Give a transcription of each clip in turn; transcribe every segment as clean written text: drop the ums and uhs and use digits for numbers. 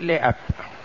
لأب.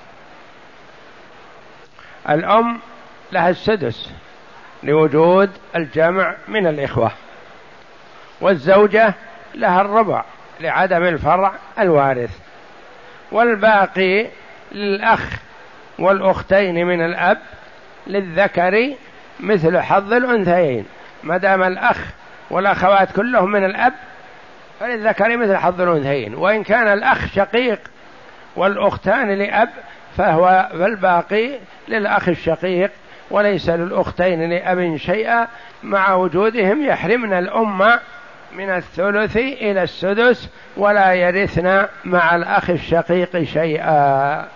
الأم لها السدس لوجود الجمع من الإخوة، والزوجة لها الربع لعدم الفرع الوارث، والباقي للأخ والأختين من الأب للذكر مثل حظ الأنثيين. ما دام الأخ والأخوات كلهم من الأب فللذكر مثل حظ الأنثيين، وإن كان الأخ شقيق والأختان لأب فالباقي للأخ الشقيق، وليس للأختين لأب شيئا، مع وجودهم يحرمن الأم من الثلث إلى السدس ولا يرثن مع الأخ الشقيق شيئا.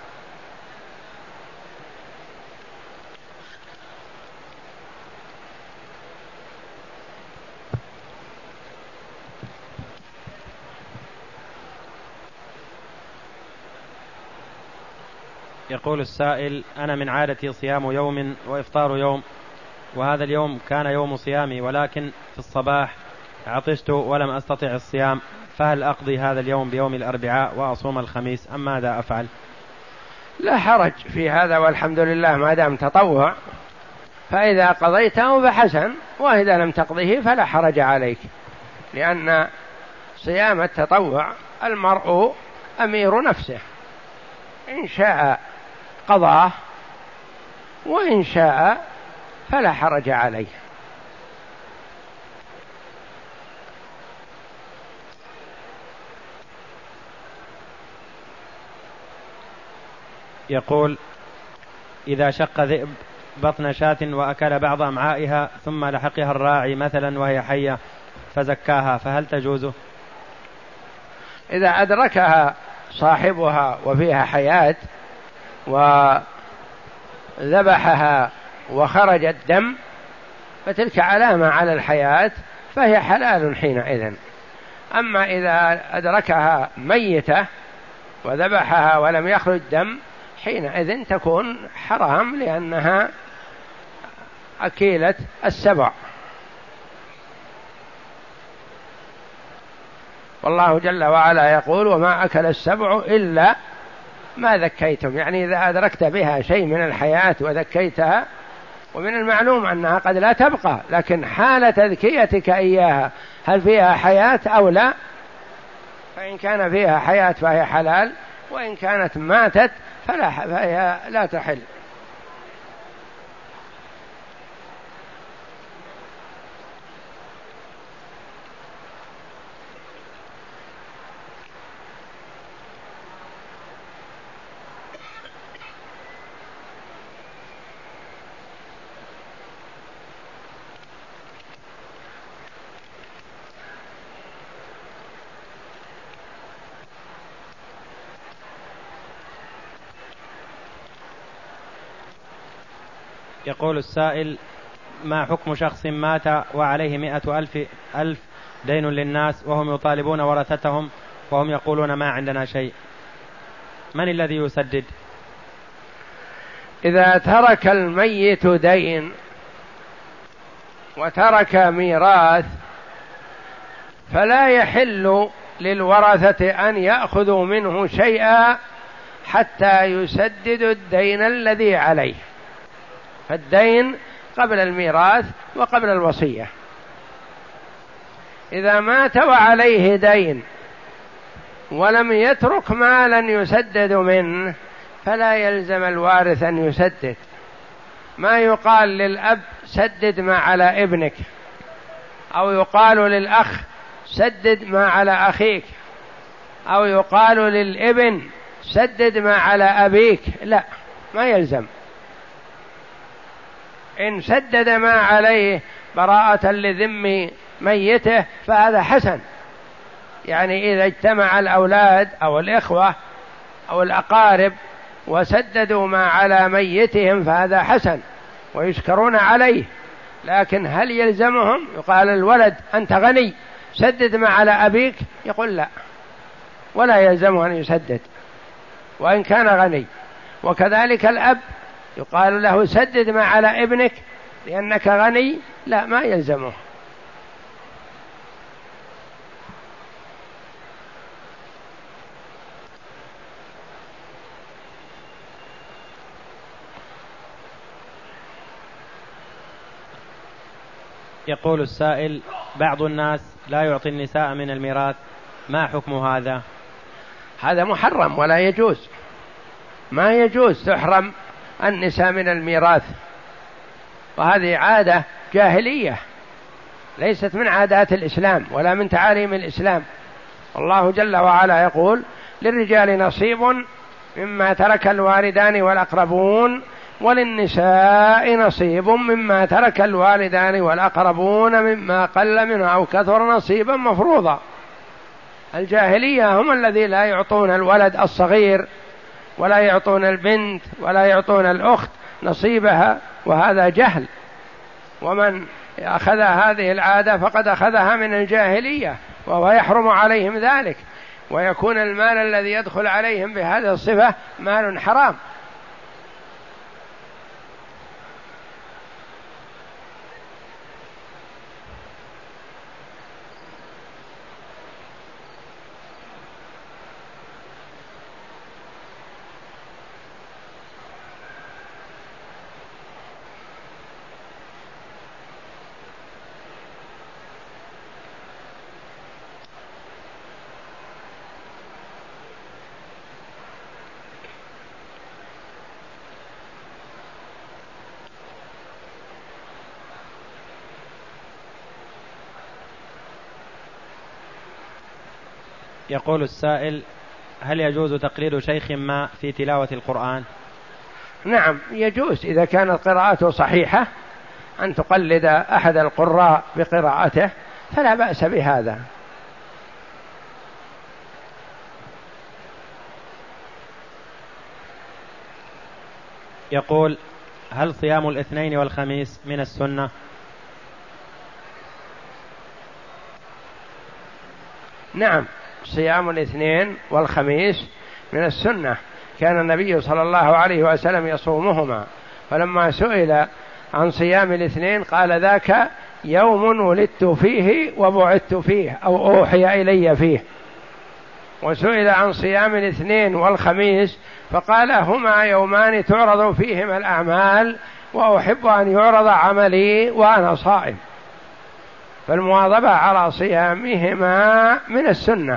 يقول السائل: أنا من عادتي صيام يوم وإفطار يوم، وهذا اليوم كان يوم صيامي، ولكن في الصباح عطشت ولم أستطع الصيام، فهل أقضي هذا اليوم بيوم الأربعاء وأصوم الخميس أم ماذا أفعل؟ لا حرج في هذا، والحمد لله ما دام تطوع، فإذا قضيته فحسن، وإذا لم تقضيه فلا حرج عليك، لأن صيام التطوع المرء أمير نفسه، إن شاء قضاه وإن شاء فلا حرج عليه. يقول: إذا شق ذئب بطن شاة وأكل بعض أمعائها ثم لحقها الراعي مثلا وهي حية فزكاها، فهل تجوزه؟ إذا أدركها صاحبها وفيها حياة وذبحها وخرج الدم فتلك علامة على الحياة فهي حلال حينئذ. أما إذا أدركها ميتة وذبحها ولم يخرج دم حينئذ تكون حرام، لأنها أكيلة السبع. والله جل وعلا يقول: وما أكل السبع إلا ما ذكيتم، يعني إذا أدركت بها شيء من الحياة وذكيتها، ومن المعلوم أنها قد لا تبقى، لكن حال تذكيتك إياها هل فيها حياة أو لا، فإن كان فيها حياة فهي حلال، وإن كانت ماتت فهي لا تحل. يقول السائل: ما حكم شخص مات وعليه 100,000 دين للناس وهم يطالبون ورثتهم وهم يقولون ما عندنا شيء، من الذي يسدد؟ إذا ترك الميت دين وترك ميراث فلا يحل للورثة أن يأخذوا منه شيئا حتى يسددوا الدين الذي عليه، فالدين قبل الميراث وقبل الوصية. إذا مات وعليه دين ولم يترك مالا يسدد منه فلا يلزم الوارث أن يسدد. ما يقال للأب سدد ما على ابنك، أو يقال للأخ سدد ما على أخيك، أو يقال للابن سدد ما على أبيك، لا، ما يلزم. إن سدد ما عليه براءة لذم ميته فهذا حسن، يعني إذا اجتمع الأولاد أو الإخوة أو الأقارب وسددوا ما على ميتهم فهذا حسن ويشكرون عليه. لكن هل يلزمهم؟ يقال الولد أنت غني سدد ما على أبيك، يقول لا، ولا يلزمه أن يسدد وإن كان غني. وكذلك الأب يقال له سدد ما على ابنك لأنك غني، لا، ما يلزمه. يقول السائل: بعض الناس لا يعطي النساء من الميراث، ما حكم هذا؟ هذا محرم ولا يجوز، ما يجوز تحرم النساء من الميراث، وهذه عادة جاهلية ليست من عادات الإسلام ولا من تعاليم الإسلام. الله جل وعلا يقول: للرجال نصيب مما ترك الوالدان والأقربون وللنساء نصيب مما ترك الوالدان والأقربون مما قل منه أو كثر نصيبا مفروضا. الجاهلية هم الذين لا يعطون الولد الصغير ولا يعطون البنت ولا يعطون الأخت نصيبها، وهذا جهل، ومن أخذ هذه العادة فقد أخذها من الجاهلية، وهو يحرم عليهم ذلك، ويكون المال الذي يدخل عليهم بهذه الصفة مال حرام. يقول السائل: هل يجوز تقليد شيخ ما في تلاوة القرآن؟ نعم يجوز، إذا كانت قراءته صحيحة أن تقلد أحد القراء بقراءته فلا بأس بهذا. يقول: هل صيام الاثنين والخميس من السنة؟ نعم، صيام الاثنين والخميس من السنة، كان النبي صلى الله عليه وسلم يصومهما، فلما سئل عن صيام الاثنين قال: ذاك يوم ولدت فيه وبعثت فيه أو أوحي إلي فيه. وسئل عن صيام الاثنين والخميس فقال: هما يومان تعرض فيهما الأعمال وأحب أن يعرض عملي وأنا صائم، فالمواظبة على صيامهما من السنة.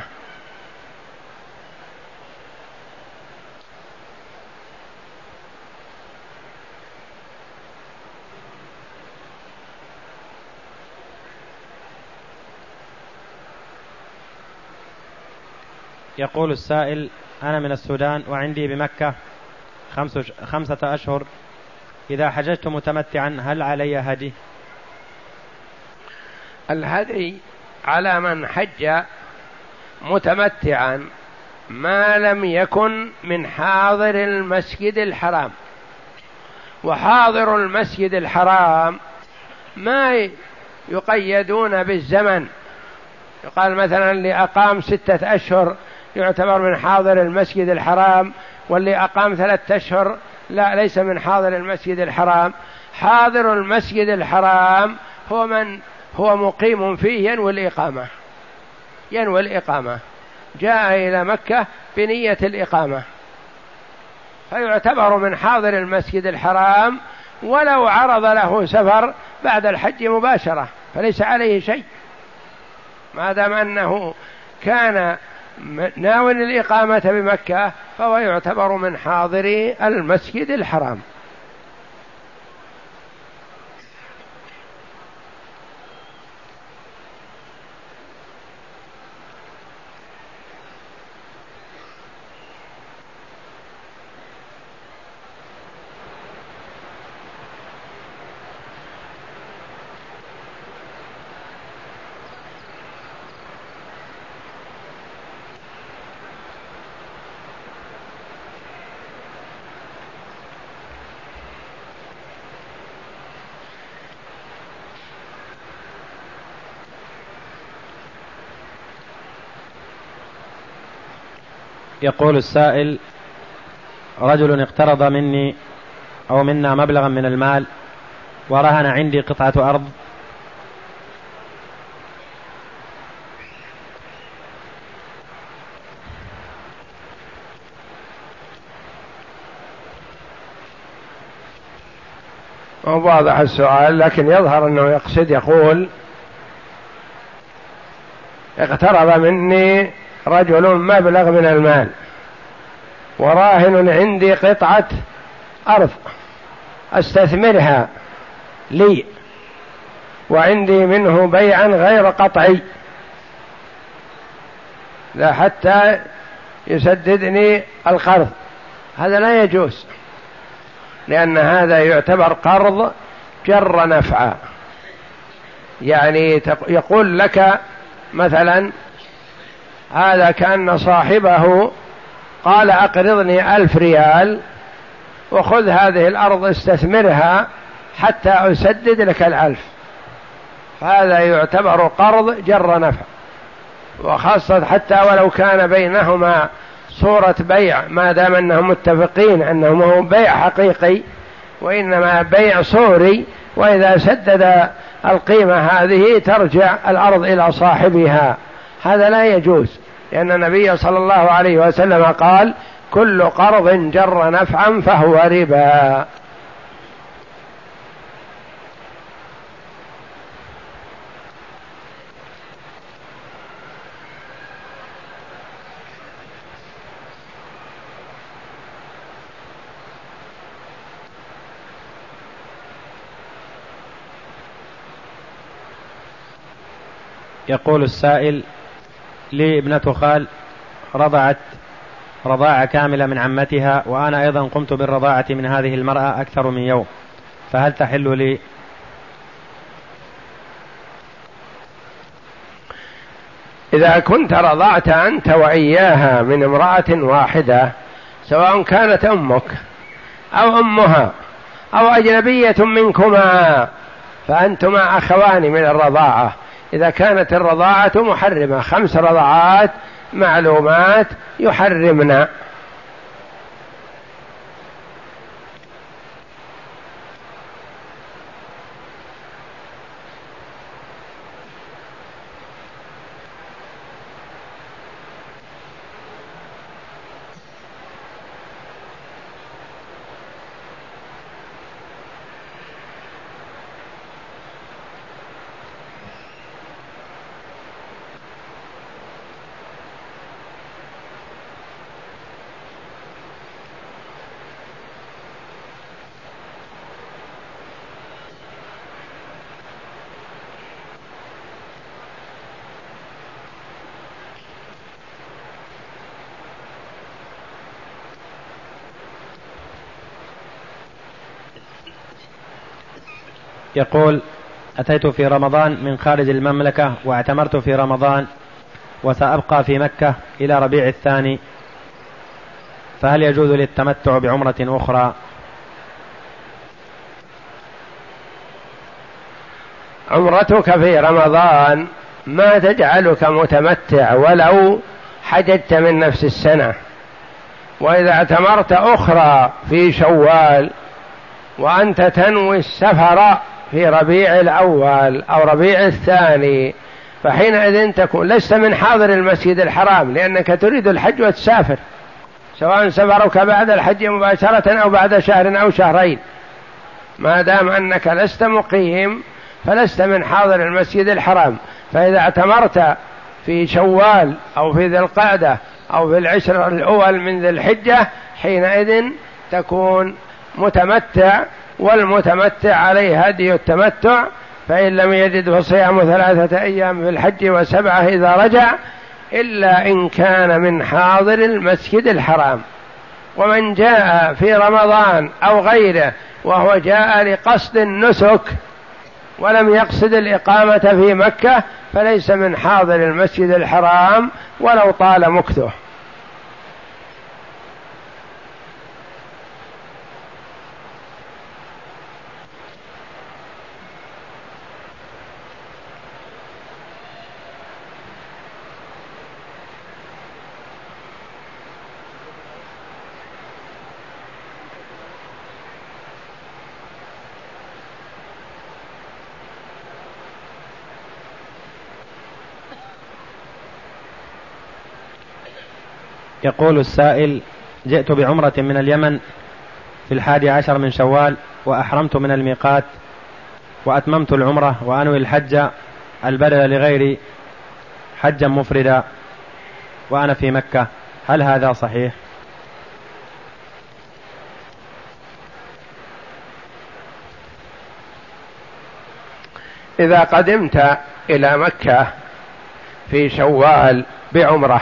يقول السائل: أنا من السودان وعندي بمكة 5 أشهر، إذا حججت متمتعا هل علي هدي؟ الهدي على من حج متمتعا ما لم يكن من حاضر المسجد الحرام، وحاضر المسجد الحرام ما يقيدون بالزمن، يقال مثلا اللي أقام 6 أشهر يعتبر من حاضر المسجد الحرام، واللي أقام 3 أشهر لا، ليس من حاضر المسجد الحرام. حاضر المسجد الحرام هو من هو مقيم فيه ينوي الإقامة، جاء إلى مكة بنية الإقامة، فيعتبر من حاضر المسجد الحرام، ولو عرض له سفر بعد الحج مباشرة فليس عليه شيء، ما دام أنه كان ناوي الإقامة بمكة فهو يعتبر من حاضري المسجد الحرام. يقول السائل: رجل اقترض مني أو منا مبلغا من المال ورهن عندي قطعة أرض، هو واضح السؤال، لكن يظهر أنه يقصد يقول: اقترض مني رجل مبلغ من المال وراهن عندي قطعة أرض أستثمرها لي، وعندي منه بيعا غير قطعي لا حتى يسددني القرض. هذا لا يجوز، لأن هذا يعتبر قرض جر نفعا. يعني يقول لك مثلا هذا كأن صاحبه قال: أقرضني 1000 ريال وخذ هذه الأرض استثمرها حتى أسدد لك 1000. هذا يعتبر قرض جر نفع، وخاصة حتى ولو كان بينهما صورة بيع، ما دام أنهم متفقين أنه ما هو بيع حقيقي وإنما بيع صوري، وإذا سدد القيمة هذه ترجع الأرض إلى صاحبها. هذا لا يجوز، لأن النبي صلى الله عليه وسلم قال: كل قرض جر نفعا فهو ربا. يقول السائل: لي ابنة خال رضعت رضاعة كاملة من عمتها، وأنا أيضا قمت بالرضاعة من هذه المرأة أكثر من يوم، فهل تحل لي؟ إذا كنت رضعت أنت وإياها من امرأة واحدة، سواء كانت أمك أو أمها أو أجنبية منكما، فأنتما أخوان من الرضاعة. إذا كانت الرضاعة محرمة، 5 رضعات معلومات يحرمنا. يقول: أتيت في رمضان من خارج المملكة واعتمرت في رمضان، وسأبقى في مكة إلى ربيع الثاني، فهل يجوز للتمتع بعمرة أخرى؟ عمرتك في رمضان ما تجعلك متمتع ولو حججت من نفس السنة. وإذا اعتمرت أخرى في شوال وأنت تنوي السفر في ربيع الأول أو ربيع الثاني، فحينئذ تكون لست من حاضر المسجد الحرام، لأنك تريد الحج وتسافر، سواء سفرك بعد الحج مباشرة أو بعد شهر أو شهرين. ما دام أنك لست مقيم فلست من حاضر المسجد الحرام. فإذا اعتمرت في شوال أو في ذي القعدة أو في العشر الأول من ذي الحجة، حينئذ تكون متمتع، والمتمتع عليه هدي التمتع، فإن لم يجد فصيام 3 أيام في الحج و7 إذا رجع، إلا إن كان من حاضر المسجد الحرام. ومن جاء في رمضان أو غيره وهو جاء لقصد النسك ولم يقصد الإقامة في مكة، فليس من حاضر المسجد الحرام ولو طال مكثه. يقول السائل: جئت بعمرة من اليمن في 11 من شوال وأحرمت من الميقات وأتممت العمرة وأنوي الحج البدل لغيري حجا مفردا وأنا في مكة، هل هذا صحيح؟ إذا قدمت إلى مكة في شوال بعمرة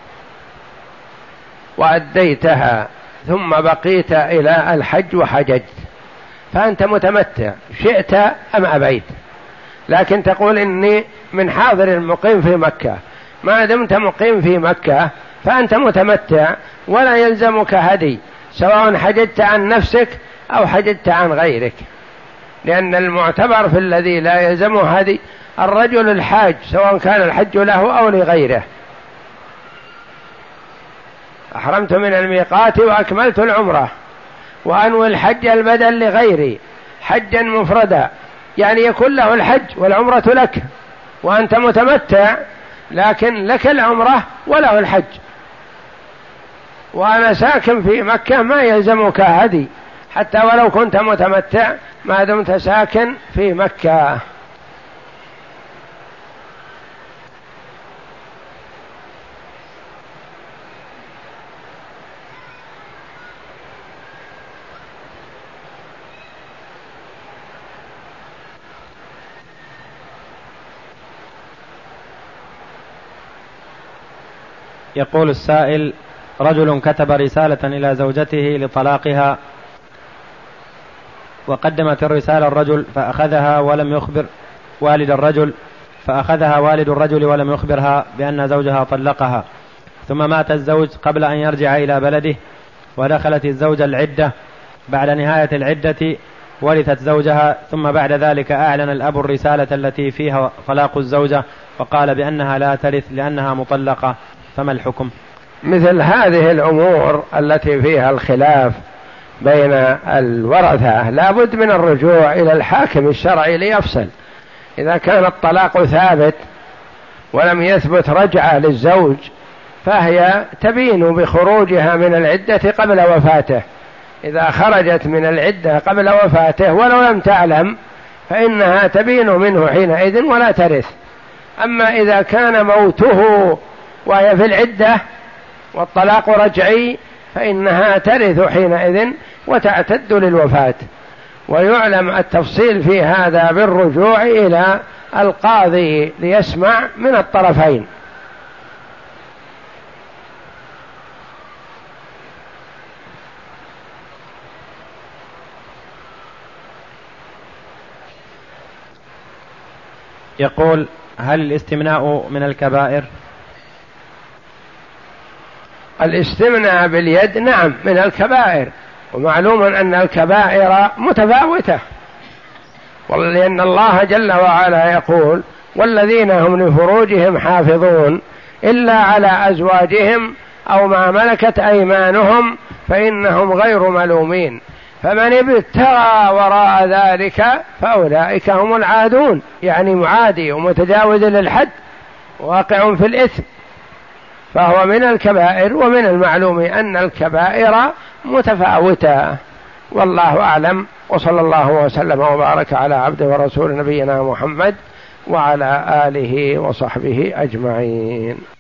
وأديتها ثم بقيت إلى الحج وحججت فأنت متمتع شئت أم أبيت، لكن تقول إني من حاضر المقيم في مكة، ما دمت مقيم في مكة فأنت متمتع ولا يلزمك هدي، سواء حججت عن نفسك أو حججت عن غيرك، لأن المعتبر في الذي لا يلزمه هدي الرجل الحاج سواء كان الحج له أو لغيره. أحرمت من الميقات وأكملت العمرة وأنوي الحج البدل لغيري حجا مفردا، يعني يكون له الحج والعمرة لك وأنت متمتع، لكن لك العمرة وله الحج، وأنا ساكن في مكة ما يلزمك هدي حتى ولو كنت متمتع ما دمت ساكن في مكة. يقول السائل: رجل كتب رسالة إلى زوجته لطلاقها وقدمت الرسالة الرجل فأخذها ولم يخبر والد الرجل، فأخذها والد الرجل ولم يخبرها بأن زوجها طلقها، ثم مات الزوج قبل أن يرجع إلى بلده، ودخلت الزوجة العدة، بعد نهاية العدة ورثت زوجها، ثم بعد ذلك أعلن الأب الرسالة التي فيها طلاق الزوجة وقال بأنها لا ترث لأنها مطلقة، فما الحكم؟ مثل هذه الأمور التي فيها الخلاف بين الورثة لا بد من الرجوع إلى الحاكم الشرعي ليفصل. إذا كان الطلاق ثابت ولم يثبت رجعة للزوج فهي تبين بخروجها من العدة قبل وفاته، إذا خرجت من العدة قبل وفاته ولو لم تعلم فإنها تبين منه حينئذ ولا ترث. أما إذا كان موته وهي في العدة والطلاق رجعي فإنها ترث حينئذ وتعتد للوفاة. ويعلم التفصيل في هذا بالرجوع إلى القاضي ليسمع من الطرفين. يقول: هل الاستمناء من الكبائر؟ الاستمناء باليد نعم من الكبائر، ومعلوم أن الكبائر متفاوتة، لأن الله جل وعلا يقول: والذين هم لفروجهم حافظون إلا على أزواجهم أو ما ملكت أيمانهم فإنهم غير ملومين، فمن ابتغى وراء ذلك فأولئك هم العادون، يعني معادي ومتجاوز للحد واقع في الإثم، فهو من الكبائر. ومن المعلوم أن الكبائر متفاوتة، والله أعلم، وصلى الله وسلم وبارك على عبده ورسول نبينا محمد وعلى آله وصحبه أجمعين.